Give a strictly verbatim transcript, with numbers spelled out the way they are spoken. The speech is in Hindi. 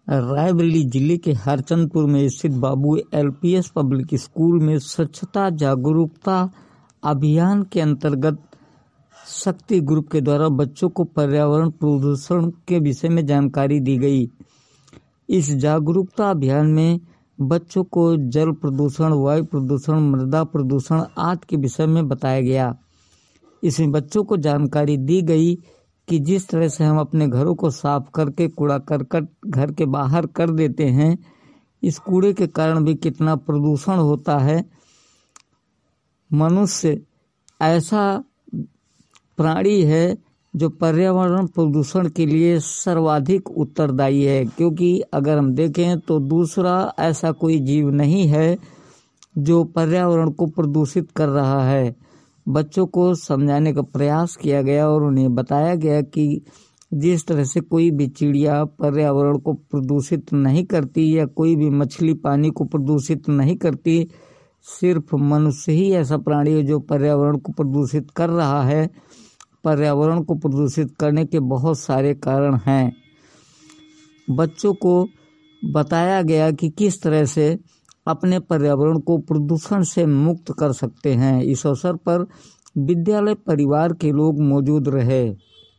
रायबरेली जिले के हरचंदपुर में स्थित बाबू एलपीएस पब्लिक स्कूल में स्वच्छता जागरूकता अभियान के अंतर्गत शक्ति ग्रुप के द्वारा बच्चों को पर्यावरण प्रदूषण के विषय में जानकारी दी गई। इस जागरूकता अभियान में बच्चों को जल प्रदूषण, वायु प्रदूषण, मृदा प्रदूषण आदि के विषय में बताया गया। इसमें बच्चों को जानकारी दी गई कि जिस तरह से हम अपने घरों को साफ करके कूड़ा करकट घर के बाहर कर देते हैं, इस कूड़े के कारण भी कितना प्रदूषण होता है। मनुष्य ऐसा प्राणी है जो पर्यावरण प्रदूषण के लिए सर्वाधिक उत्तरदायी है, क्योंकि अगर हम देखें तो दूसरा ऐसा कोई जीव नहीं है जो पर्यावरण को प्रदूषित कर रहा है। बच्चों को समझाने का प्रयास किया गया और उन्हें बताया गया कि जिस तरह से कोई भी चिड़िया पर्यावरण को प्रदूषित नहीं करती या कोई भी मछली पानी को प्रदूषित नहीं करती, सिर्फ मनुष्य ही ऐसा प्राणी है जो पर्यावरण को प्रदूषित कर रहा है। पर्यावरण को प्रदूषित करने के बहुत सारे कारण हैं। बच्चों को बताया गया कि किस तरह से अपने पर्यावरण को प्रदूषण से मुक्त कर सकते हैं। इस अवसर पर विद्यालय परिवार के लोग मौजूद रहे।